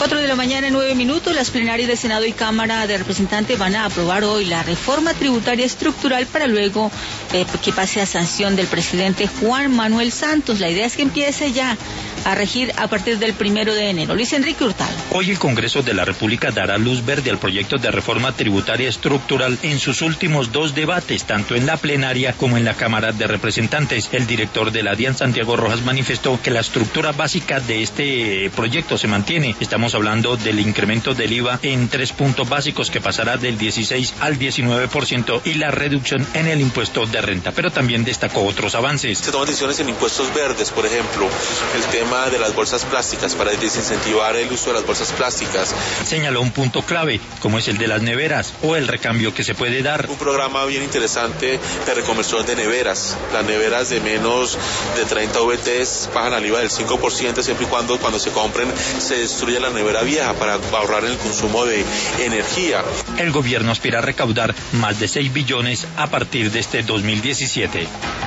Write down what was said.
4:09 a.m. Las plenarias de Senado y Cámara de Representantes van a aprobar hoy la reforma tributaria estructural para luego que pase a sanción del presidente Juan Manuel Santos. La idea es que empiece ya a regir a partir del 1 de enero. Luis Enrique Hurtado. Hoy el Congreso de la República dará luz verde al proyecto de reforma tributaria estructural en sus últimos 2 debates, tanto en la plenaria como en la Cámara de Representantes. El director de la DIAN, Santiago Rojas, manifestó que la estructura básica de este proyecto se mantiene. Estamos hablando del incremento del IVA en 3 puntos básicos que pasará del 16 al 19% y la reducción en el impuesto de renta, pero también destacó otros avances. Se toman decisiones en impuestos verdes, por ejemplo, el tema de las bolsas plásticas para desincentivar el uso de las bolsas plásticas. Señaló un punto clave, como es el de las neveras o el recambio que se puede dar. Un programa bien interesante de reconversión de neveras. Las neveras de menos de 30 VTs bajan al IVA del 5% siempre y cuando se compren se destruya la nevera vieja para ahorrar en el consumo de energía. El gobierno aspira a recaudar más de 6 billones a partir de este 2017.